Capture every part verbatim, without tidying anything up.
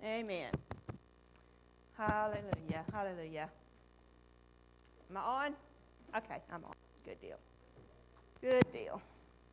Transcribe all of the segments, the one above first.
Amen. Hallelujah. Hallelujah. Am I on? Okay, I'm on. Good deal. Good deal.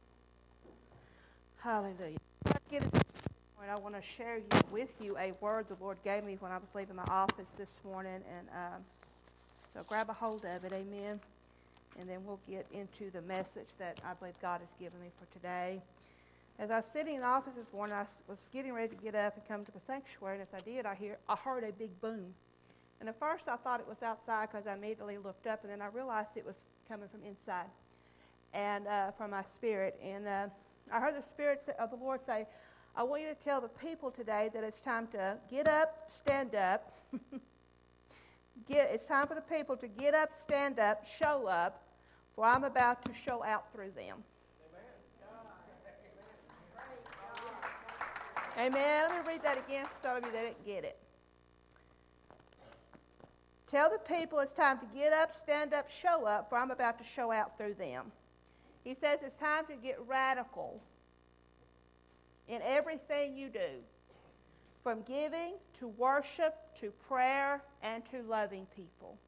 Hallelujah. Get it. I want to share with you a word the Lord gave me when I was leaving my office this morning, and um, so grab a hold of it, amen, and then we'll get into the message that I believe God has given me for today. As I was sitting in the office this morning, I was getting ready to get up and come to the sanctuary, and as I did, I hear I heard a big boom. And at first I thought it was outside because I immediately looked up, and then I realized it was coming from inside and uh, from my spirit. And uh, I heard the Spirit of the Lord say, I want you to tell the people today that it's time to get up, stand up. get, it's time for the people to get up, stand up, show up, for I'm about to show out through them. Amen. Amen. Let me read that again for some of you that didn't get it. Tell the people it's time to get up, stand up, show up, for I'm about to show out through them. He says it's time to get radical in everything you do, from giving to worship to prayer and to loving people.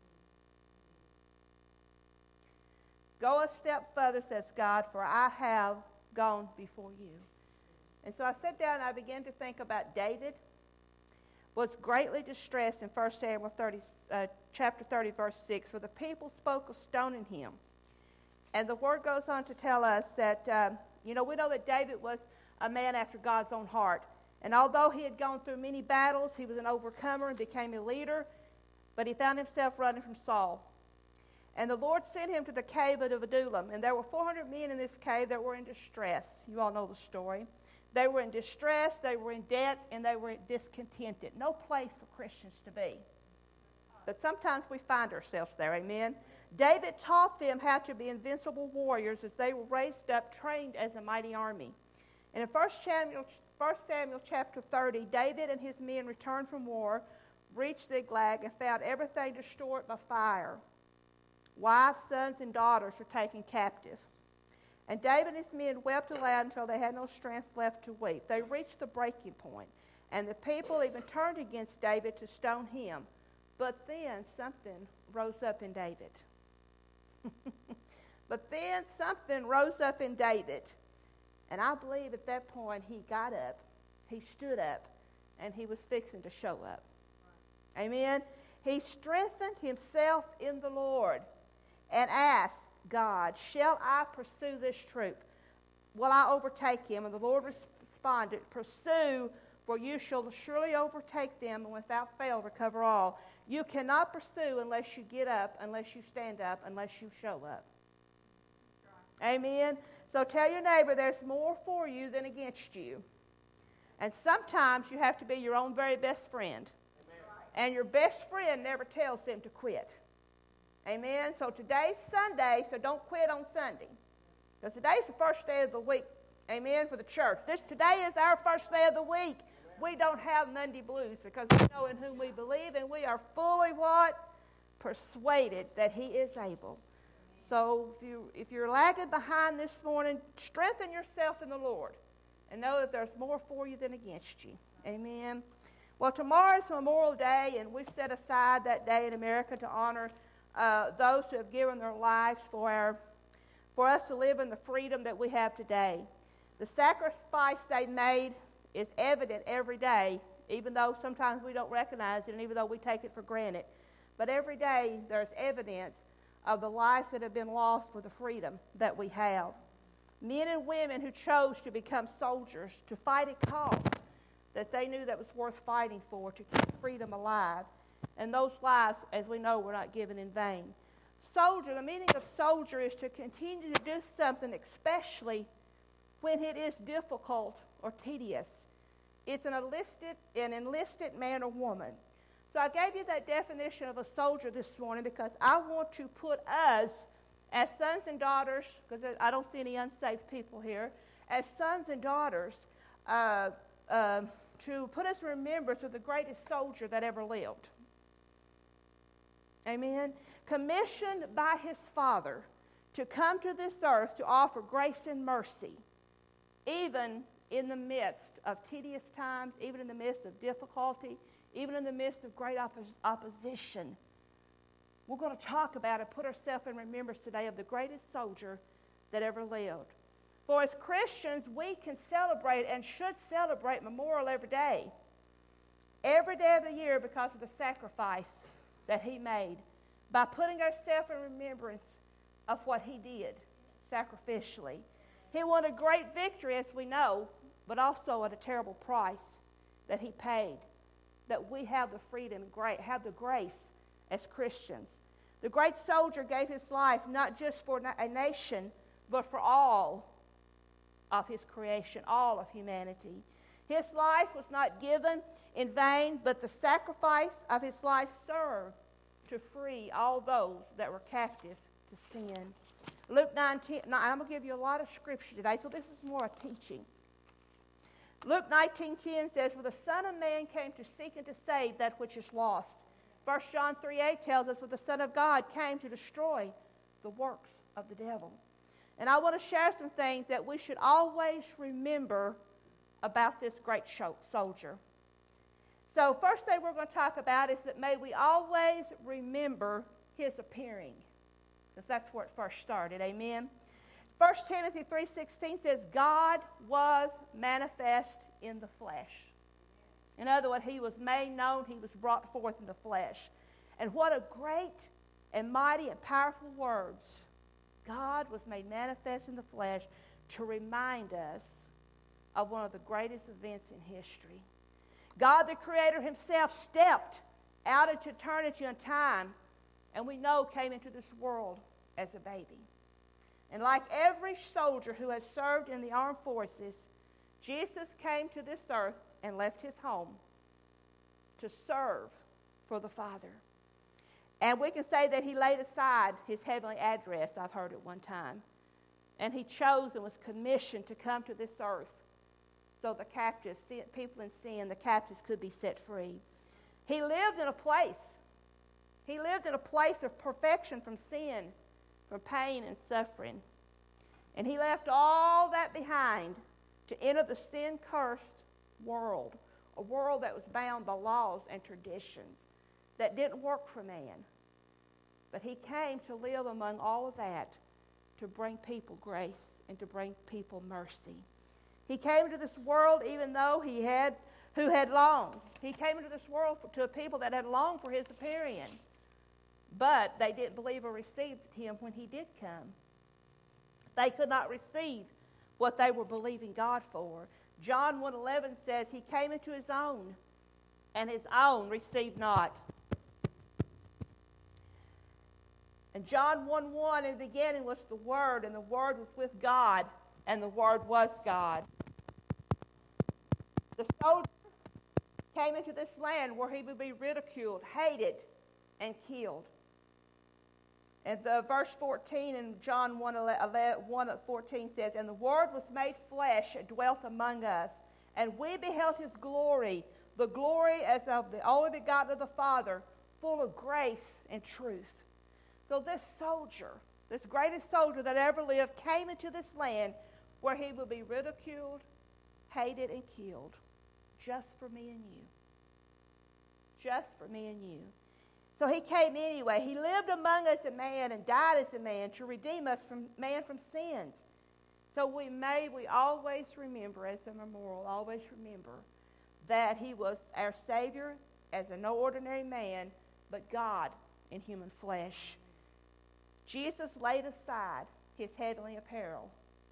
Go a step further, says God, for I have gone before you. And so I sat down and I began to think about David was greatly distressed in First Samuel thirty, uh, chapter thirty, verse six, for the people spoke of stoning him. And the word goes on to tell us that, um, you know, we know that David was a man after God's own heart. And although he had gone through many battles, he was an overcomer and became a leader, but he found himself running from Saul. And the Lord sent him to the cave of Adullam, and there were four hundred men in this cave that were in distress. You all know the story. They were in distress, they were in debt, and they were discontented. No place for Christians to be. But sometimes we find ourselves there, amen? David taught them how to be invincible warriors as they were raised up, trained as a mighty army. And in First Samuel, First Samuel chapter thirty, David and his men returned from war, reached Ziklag, and found everything destroyed by fire. Wives, sons, and daughters were taken captive. And David and his men wept aloud until they had no strength left to weep. They reached the breaking point, and the people even turned against David to stone him. But then something rose up in David. But then something rose up in David. And I believe at that point he got up, he stood up, and he was fixing to show up. Amen? He strengthened himself in the Lord and asked God, shall I pursue this troop? Will I overtake him? And the Lord responded, pursue, for you shall surely overtake them and without fail recover all. You cannot pursue unless you get up, unless you stand up, unless you show up. Amen? So tell your neighbor there's more for you than against you. And sometimes you have to be your own very best friend. Amen. And your best friend never tells them to quit. Amen? So today's Sunday, so don't quit on Sunday. Because today's the first day of the week. Amen? For the church. This today is our first day of the week. We don't have Monday blues because we know in whom we believe, and we are fully what? Persuaded that he is able. So if, you, if you're lagging behind this morning, strengthen yourself in the Lord and know that there's more for you than against you. Amen. Well, tomorrow's Memorial Day, and we've set aside that day in America to honor uh, those who have given their lives for, our, for us to live in the freedom that we have today. The sacrifice they made is evident every day, even though sometimes we don't recognize it and even though we take it for granted. But every day there's evidence of the lives that have been lost for the freedom that we have. Men and women who chose to become soldiers, to fight a cause that they knew that was worth fighting for, to keep freedom alive. And those lives, as we know, were not given in vain. Soldier, the meaning of soldier is to continue to do something, especially when it is difficult or tedious. It's an enlisted, an enlisted man or woman. So I gave you that definition of a soldier this morning because I want to put us as sons and daughters, because I don't see any unsaved people here, as sons and daughters, uh, uh, to put us in remembrance of the greatest soldier that ever lived. Amen? Commissioned by his Father to come to this earth to offer grace and mercy, even in the midst of tedious times, even in the midst of difficulty, even in the midst of great oppos- opposition. We're going to talk about and put ourselves in remembrance today of the greatest soldier that ever lived. For as Christians, we can celebrate and should celebrate Memorial every day. Every day of the year because of the sacrifice that he made. By putting ourselves in remembrance of what he did sacrificially. He won a great victory, as we know, but also at a terrible price that he paid. That we have the freedom and gra- have the grace as Christians. The great soldier gave his life not just for a nation, but for all of his creation, all of humanity. His life was not given in vain, but the sacrifice of his life served to free all those that were captive to sin. Luke nineteen, now I'm going to give you a lot of scripture today, so this is more a teaching. Luke nineteen ten says, "For the Son of Man came to seek and to save that which is lost." First John three eight tells us, "For the Son of God came to destroy the works of the devil." And I want to share some things that we should always remember about this great soldier. So first thing we're going to talk about is that may we always remember his appearing. Because that's where it first started. Amen? First Timothy three sixteen says, "God was manifest in the flesh." In other words, he was made known, he was brought forth in the flesh. And what a great and mighty and powerful words. God was made manifest in the flesh to remind us of one of the greatest events in history. God the Creator himself stepped out into eternity and time, and we know came into this world as a baby. And like every soldier who has served in the armed forces, Jesus came to this earth and left his home to serve for the Father. And we can say that he laid aside his heavenly address, I've heard at one time. And he chose and was commissioned to come to this earth so the captives, people in sin, the captives could be set free. He lived in a place. He lived in a place of perfection from sin, from pain and suffering. And he left all that behind to enter the sin-cursed world, a world that was bound by laws and traditions that didn't work for man. But he came to live among all of that to bring people grace and to bring people mercy. He came into this world even though he had, who had longed. He came into this world for, to a people that had longed for his appearing. But they didn't believe or receive him when he did come. They could not receive what they were believing God for. John one eleven says he came into his own, and his own received not. And John one one, in the beginning was the Word, and the Word was with God, and the Word was God. The soldier came into this land where he would be ridiculed, hated, and killed. And the verse fourteen in John one fourteen says, "And the Word was made flesh and dwelt among us, and we beheld his glory, the glory as of the only begotten of the Father, full of grace and truth." So this soldier, this greatest soldier that ever lived, came into this land where he would be ridiculed, hated, and killed just for me and you. Just for me and you. So he came anyway. He lived among us a man and died as a man to redeem us from man from sins. So we may, we always remember as a memorial, always remember that he was our Savior as a no ordinary man, but God in human flesh. Jesus laid aside his heavenly apparel.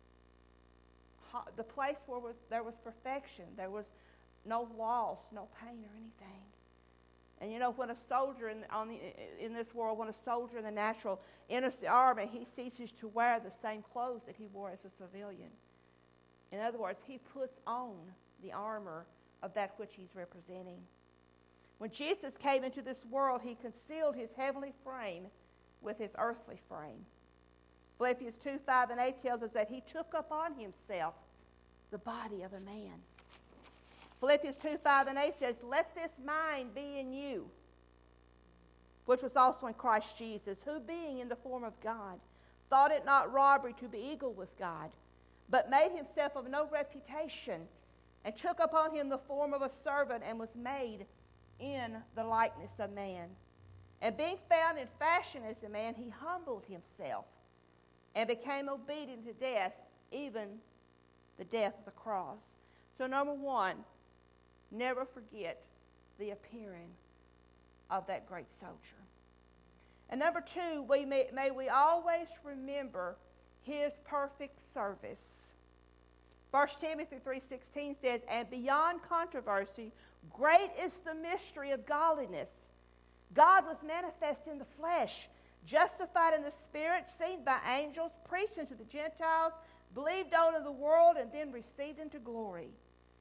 The place where was, there was perfection. There was no loss, no pain or anything. And you know, when a soldier in, on the, in this world, when a soldier in the natural enters the army, he ceases to wear the same clothes that he wore as a civilian. In other words, he puts on the armor of that which he's representing. When Jesus came into this world, he concealed his heavenly frame with his earthly frame. Philippians two, five, and eight tells us that he took upon himself the body of a man. Philippians two, five, and eight says, "Let this mind be in you, which was also in Christ Jesus, who being in the form of God, thought it not robbery to be equal with God, but made himself of no reputation, and took upon him the form of a servant, and was made in the likeness of man. And being found in fashion as a man, he humbled himself, and became obedient to death, even the death of the cross. So number one, never forget the appearing of that great soldier. And number two, we may, may we always remember his perfect service. First Timothy three sixteen says, and beyond controversy, great is the mystery of godliness. God was manifest in the flesh, justified in the spirit, seen by angels, preached unto the Gentiles, believed on in the world, and then received into glory.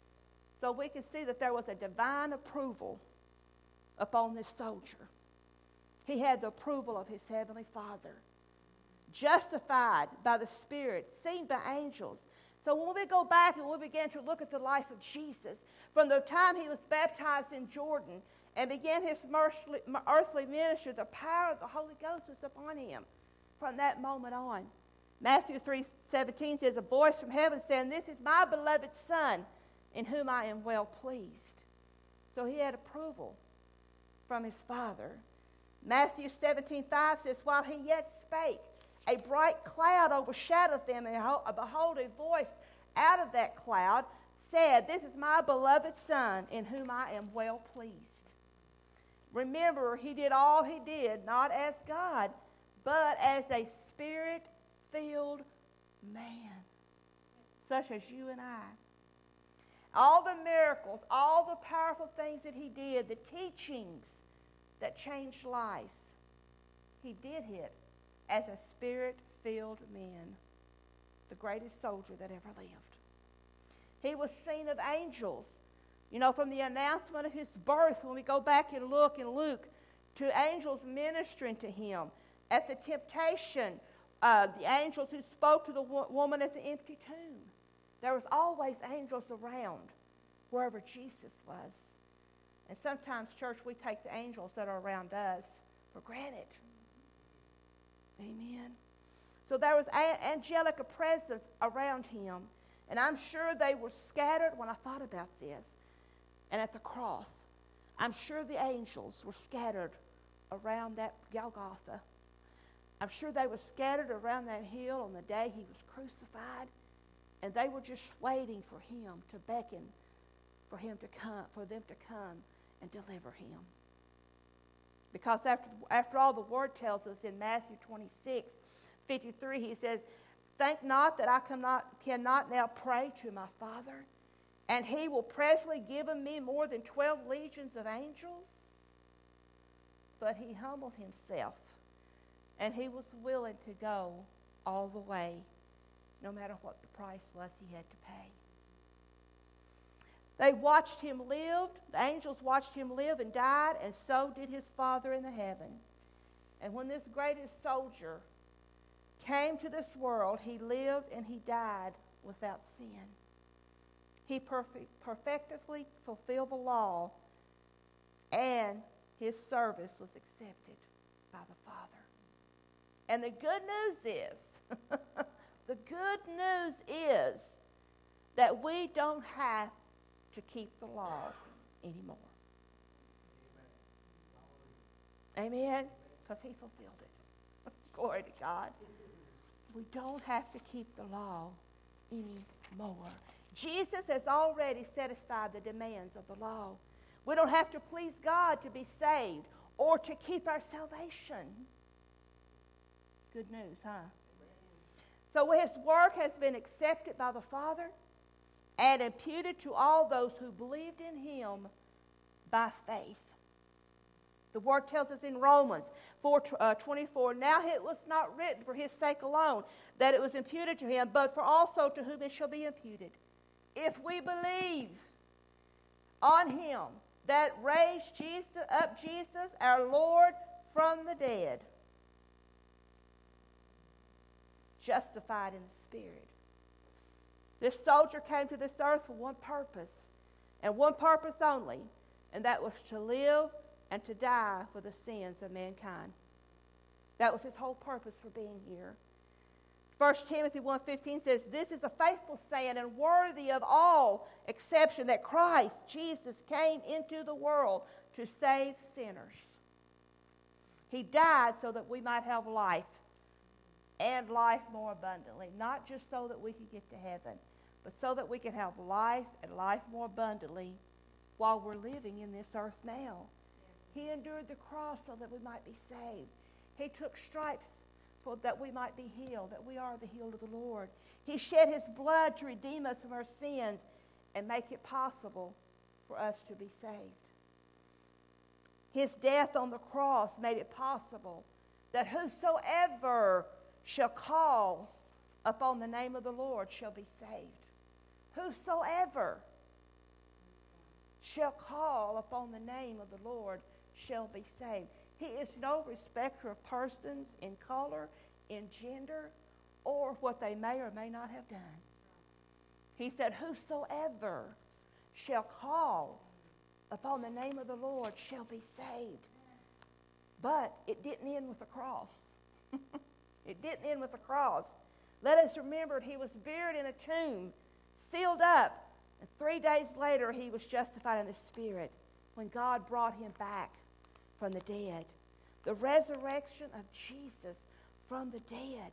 So we can see that there was a divine approval upon this soldier. He had the approval of his heavenly Father. Justified by the Spirit, seen by angels. So when we go back and we begin to look at the life of Jesus, from the time he was baptized in Jordan and began his earthly ministry, the power of the Holy Ghost was upon him from that moment on. Matthew three seventeen says, a voice from heaven saying, this is my beloved Son, in whom I am well pleased. So he had approval from his Father. Matthew seventeen five says, while he yet spake, a bright cloud overshadowed them, and behold, a voice out of that cloud said, this is my beloved Son, in whom I am well pleased. Remember, he did all he did, not as God, but as a Spirit-filled man, such as you and I. All the miracles, all the powerful things that he did, the teachings that changed lives, he did it as a Spirit-filled man, the greatest soldier that ever lived. He was seen of angels. You know, from the announcement of his birth, when we go back and look in Luke, to angels ministering to him. At the temptation, uh, the angels who spoke to the wo- woman at the empty tomb. There was always angels around wherever Jesus was. And sometimes, church, we take the angels that are around us for granted. Amen. So there was a- angelic presence around him. And I'm sure they were scattered when I thought about this. And at the cross, I'm sure the angels were scattered around that Golgotha. I'm sure they were scattered around that hill on the day he was crucified. And they were just waiting for him to beckon for him to come, for them to come and deliver him. Because after, after all, the word tells us in Matthew twenty-six fifty-three, he says, think not that I cannot, cannot now pray to my Father, and he will presently give me more than twelve legions of angels. But he humbled himself, and he was willing to go all the way, no matter what the price was he had to pay. They watched him live. The angels watched him live and died, and so did his Father in the heaven. And when this greatest soldier came to this world, he lived and he died without sin. He perfect, perfectly fulfilled the law, and his service was accepted by the Father. And the good news is, the good news is that we don't have to keep the law anymore. Amen? Because he fulfilled it. Glory to God. We don't have to keep the law anymore. Jesus has already satisfied the demands of the law. We don't have to please God to be saved or to keep our salvation. Good news, huh? So his work has been accepted by the Father and imputed to all those who believed in him by faith. The word tells us in Romans four twenty-four, now it was not written for his sake alone that it was imputed to him, but for also to whom it shall be imputed. If we believe on him that raised Jesus, up Jesus, our Lord, from the dead, justified in the Spirit. This soldier came to this earth for one purpose, and one purpose only, and that was to live and to die for the sins of mankind. That was his whole purpose for being here. First Timothy one fifteen says, this is a faithful saying and worthy of all exception, that Christ Jesus came into the world to save sinners. He died so that we might have life, and life more abundantly. Not just so that we could get to heaven, but so that we can have life and life more abundantly while we're living in this earth now. He endured the cross so that we might be saved. He took stripes for that we might be healed, that we are the healed of the Lord. He shed his blood to redeem us from our sins and make it possible for us to be saved. His death on the cross made it possible that whosoever shall call upon the name of the Lord shall be saved. Whosoever shall call upon the name of the Lord shall be saved. He is no respecter of persons in color, in gender, or what they may or may not have done. He said, whosoever shall call upon the name of the Lord shall be saved. But it didn't end with the cross. It didn't end with the cross. Let us remember he was buried in a tomb, sealed up, and three days later he was justified in the Spirit when God brought him back from the dead. The resurrection of Jesus from the dead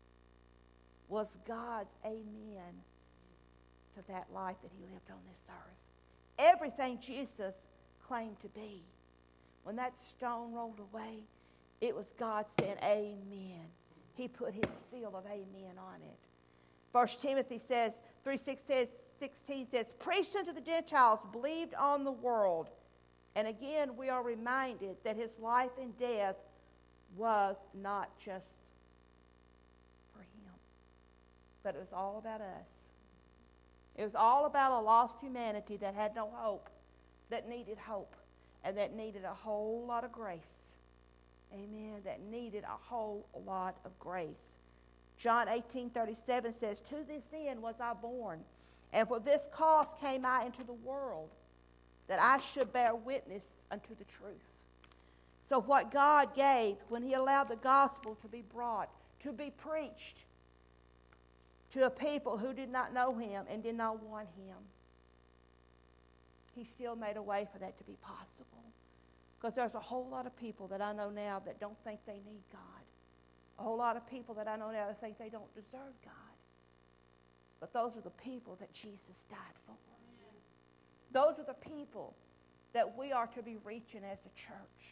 was God's amen to that life that he lived on this earth. Everything Jesus claimed to be. When that stone rolled away, it was God saying amen. He put his seal of amen on it. First Timothy says, three six says, sixteen says, preached unto the Gentiles, believed on the world. And again, we are reminded that his life and death was not just for him, but it was all about us. It was all about a lost humanity that had no hope, that needed hope, and that needed a whole lot of grace. Amen. That needed a whole lot of grace. John eighteen thirty-seven says, to this end was I born, and for this cause came I into the world, that I should bear witness unto the truth. So what God gave when he allowed the gospel to be brought, to be preached to a people who did not know him and did not want him, he still made a way for that to be possible. Because there's a whole lot of people that I know now that don't think they need God. A whole lot of people that I know now that think they don't deserve God. But those are the people that Jesus died for. Those are the people that we are to be reaching as a church.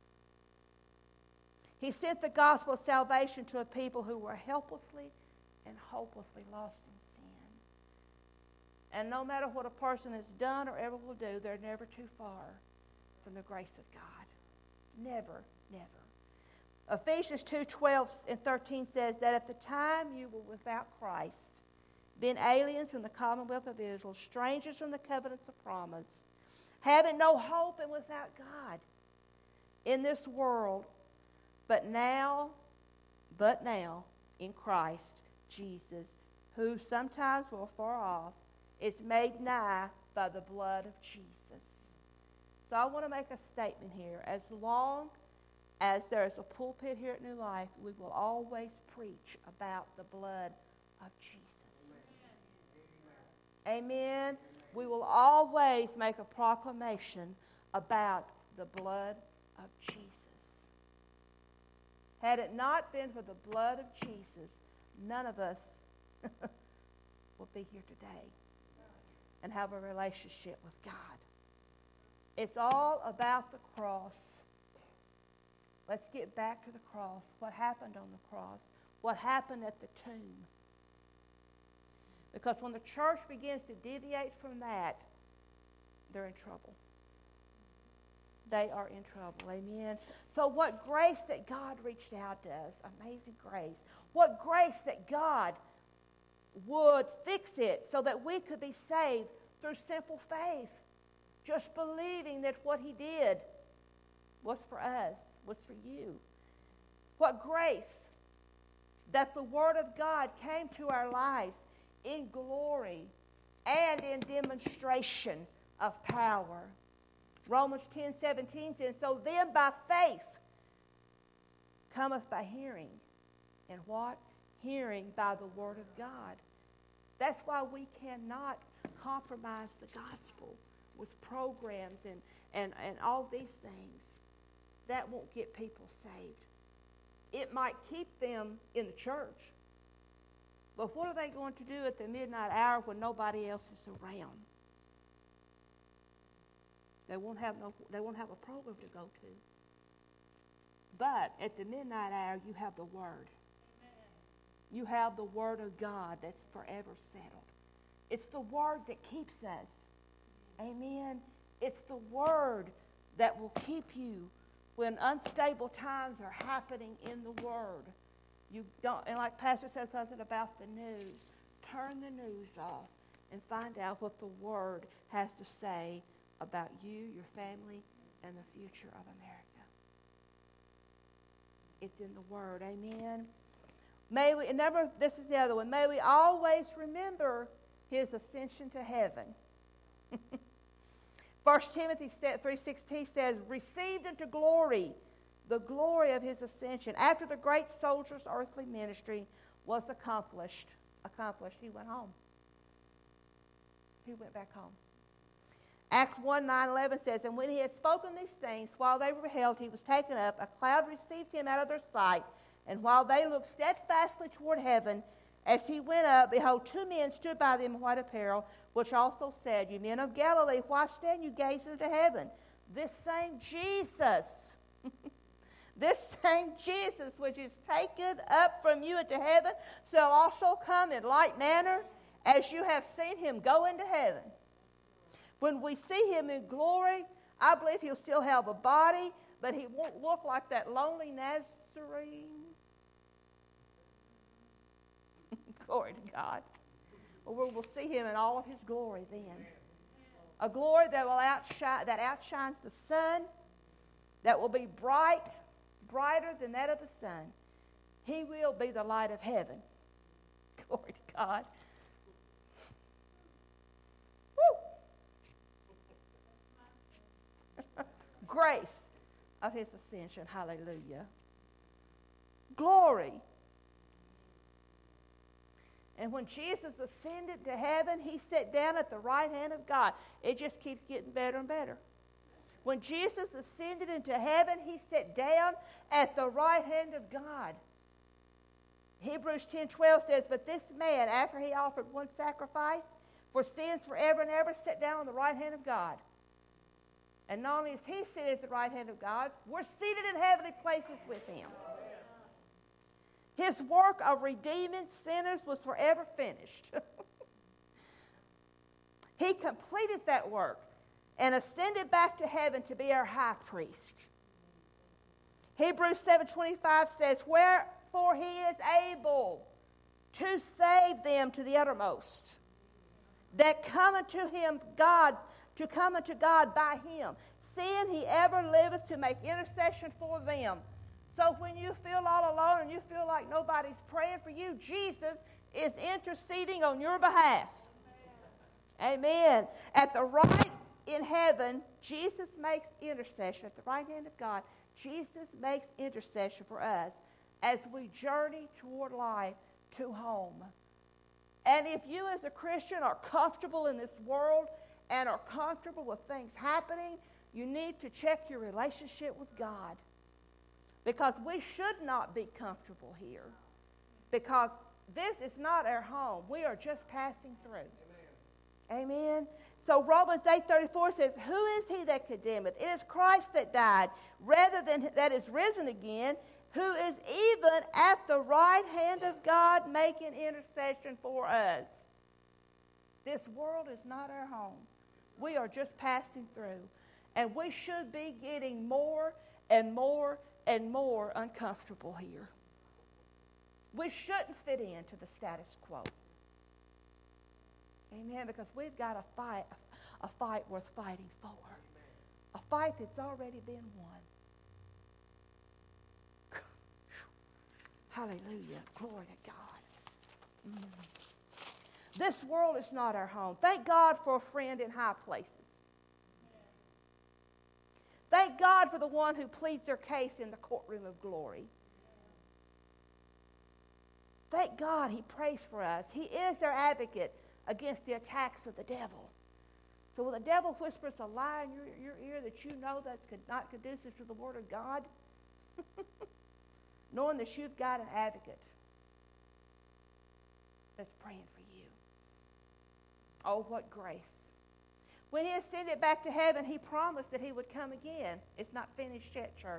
He sent the gospel of salvation to a people who were helplessly and hopelessly lost in sin. And no matter what a person has done or ever will do, they're never too far from the grace of God. Never, never. Ephesians two twelve and thirteen says that at the time you were without Christ, being aliens from the commonwealth of Israel, strangers from the covenants of promise, having no hope and without God in this world, but now, but now, in Christ Jesus, who sometimes were far off, is made nigh by the blood of Jesus. So I want to make a statement here. As long as there is a pulpit here at New Life, we will always preach about the blood of Jesus. Amen. We will always make a proclamation about the blood of Jesus. Had it not been for the blood of Jesus, none of us will be here today and have a relationship with God. It's all about the cross. Let's get back to the cross. What happened on the cross? What happened at the tomb? Because when the church begins to deviate from that, they're in trouble. They are in trouble. Amen. So what grace that God reached out to us. Amazing grace. What grace that God would fix it so that we could be saved through simple faith. Just believing that what he did was for us, was for you. What grace that the Word of God came to our lives in glory and in demonstration of power. Romans ten seventeen says, so then by faith cometh by hearing. And what? hearing by the Word of God. That's why we cannot compromise the gospel with programs and, and, and all these things. That won't get people saved. It might keep them in the church. But what are they going to do at the midnight hour when nobody else is around? They won't have no they won't have a program to go to. But at the midnight hour you have the Word. You have the Word of God that's forever settled. It's the Word that keeps us. Amen. It's the Word that will keep you when unstable times are happening in the Word. You don't, and like Pastor said something about the news, turn the news off and find out what the Word has to say about you, your family, and the future of America. It's in the Word. Amen. May we, and number, this is the other one. May we always remember His ascension to heaven. First Timothy three sixteen says, received into glory the glory of His ascension. After the great soldier's earthly ministry was accomplished, accomplished, He went home. He went back home. Acts one, nine, eleven says, and when He had spoken these things, while they were beheld, He was taken up. A cloud received Him out of their sight. And while they looked steadfastly toward heaven, as He went up, behold, two men stood by them in white apparel, which also said, you men of Galilee, why stand you gazing into heaven? This same Jesus, this same Jesus which is taken up from you into heaven, shall also come in like manner as you have seen Him go into heaven. When we see Him in glory, I believe He'll still have a body, but He won't look like that lonely Nazarene. Glory to God. Well, we'll see Him in all of His glory then. A glory that will outshine, that outshines the sun, that will be bright, brighter than that of the sun. He will be the light of heaven. Glory to God. Woo! Grace of His ascension. Hallelujah. Glory. And when Jesus ascended to heaven, He sat down at the right hand of God. It just keeps getting better and better. When Jesus ascended into heaven, He sat down at the right hand of God. Hebrews ten twelve says, but this man, after He offered one sacrifice for sins forever and ever, sat down on the right hand of God. And not only is He seated at the right hand of God, we're seated in heavenly places with Him. His work of redeeming sinners was forever finished. He completed that work and ascended back to heaven to be our high priest. Hebrews seven twenty-five says, wherefore He is able to save them to the uttermost, that come unto Him God, to come unto God by Him, seeing He ever liveth to make intercession for them. So when you feel all alone and you feel like nobody's praying for you, Jesus is interceding on your behalf. Amen. Amen. At the right in heaven, Jesus makes intercession. At the right hand of God, Jesus makes intercession for us as we journey toward life to home. And if you as a Christian are comfortable in this world and are comfortable with things happening, you need to check your relationship with God. Because we should not be comfortable here. Because this is not our home. We are just passing through. Amen. Amen. So Romans eight thirty-four says, who is he that condemneth? It is Christ that died, rather than that is risen again, who is even at the right hand of God making intercession for us. This world is not our home. We are just passing through. And we should be getting more and more and more uncomfortable here. We shouldn't fit into the status quo. Amen. Because we've got a fight, a fight worth fighting for. A fight that's already been won. Hallelujah. Glory to God. Mm. This world is not our home. Thank God for a friend in high places. Thank God for the one who pleads their case in the courtroom of glory. Thank God he prays for us. He is our advocate against the attacks of the devil. So when the devil whispers a lie in your, your ear that you know that's not conducive to the Word of God, knowing that you've got an advocate that's praying for you. Oh, what grace. When he ascended back to heaven, he promised that he would come again. It's not finished yet, church.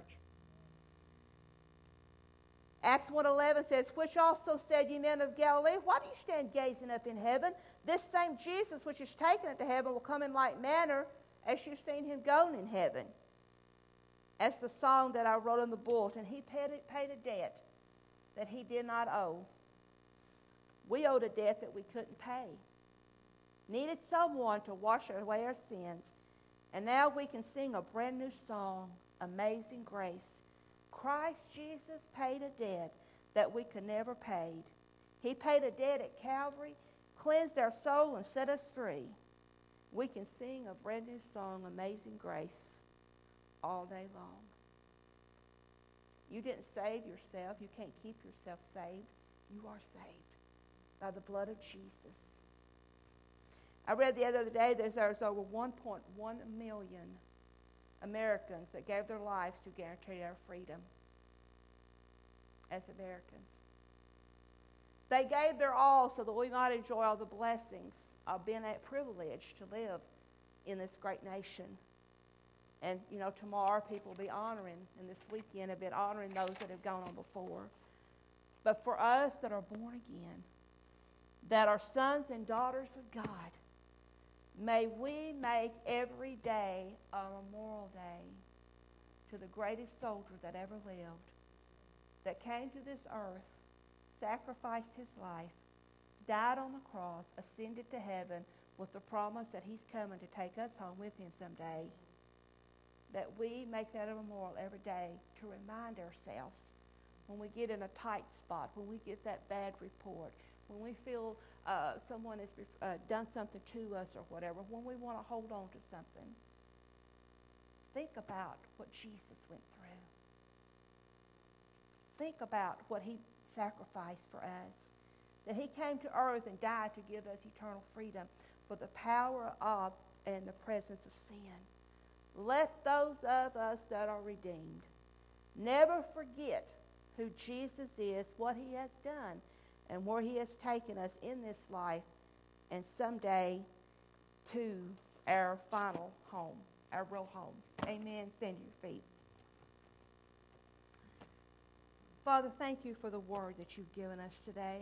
Acts one eleven says, which also said, ye men of Galilee, why do you stand gazing up in heaven? This same Jesus which is taken into heaven will come in like manner as you've seen him go in heaven. As the song that I wrote in the bulletin, he paid, paid a debt that he did not owe. We owed a debt that we couldn't pay. Needed someone to wash away our sins. And now we can sing a brand new song, Amazing Grace. Christ Jesus paid a debt that we could never pay. He paid a debt at Calvary, cleansed our soul, and set us free. We can sing a brand new song, Amazing Grace, all day long. You didn't save yourself. You can't keep yourself saved. You are saved by the blood of Jesus. I read the other day that there's over one point one million Americans that gave their lives to guarantee our freedom as Americans. They gave their all so that we might enjoy all the blessings of being that privilege to live in this great nation. And, you know, tomorrow people will be honoring, and this weekend have been honoring those that have gone on before. But for us that are born again, that are sons and daughters of God, may we make every day a memorial day to the greatest soldier that ever lived, that came to this earth, sacrificed his life, died on the cross, ascended to heaven with the promise that he's coming to take us home with him someday. That we make that a memorial every day to remind ourselves when we get in a tight spot, when we get that bad report, when we feel uh, someone has uh, done something to us or whatever, when we want to hold on to something, think about what Jesus went through. Think about what he sacrificed for us, that he came to earth and died to give us eternal freedom for the power of and the presence of sin. Let those of us that are redeemed never forget who Jesus is, what he has done, and where he has taken us in this life, and someday to our final home, our real home. Amen. Stand to your feet. Father, thank you for the word that you've given us today.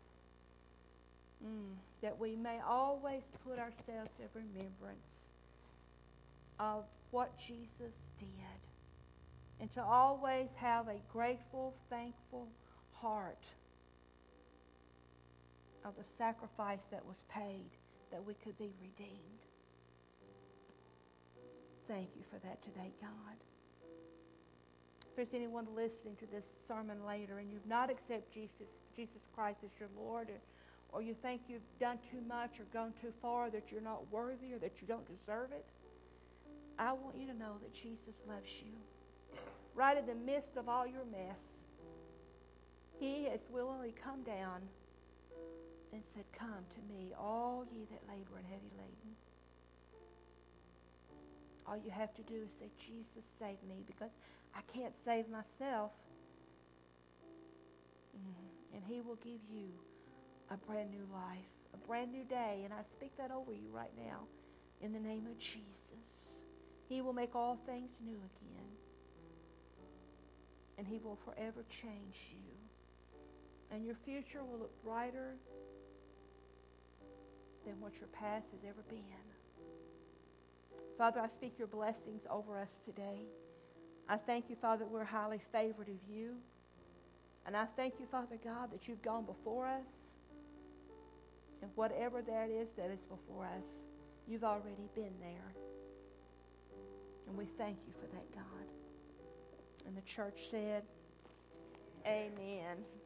Mm, that we may always put ourselves in remembrance of what Jesus did, and to always have a grateful, thankful heart of the sacrifice that was paid, that we could be redeemed. Thank you for that today, God. If there's anyone listening to this sermon later and you've not accepted Jesus, Jesus Christ as your Lord, or, or you think you've done too much or gone too far, that you're not worthy or that you don't deserve it, I want you to know that Jesus loves you. Right in the midst of all your mess, he has willingly come down and said, come to me, all ye that labor and heavy laden. All you have to do is say, Jesus, save me, because I can't save myself. Mm-hmm. And he will give you a brand new life, a brand new day. And I speak that over you right now in the name of Jesus. He will make all things new again. And he will forever change you. And your future will look brighter than what your past has ever been. Father, I speak your blessings over us today. I thank you, Father, that we're highly favored of you. And I thank you, Father God, that you've gone before us. And whatever that is that is before us, you've already been there. And we thank you for that, God. And the church said, amen.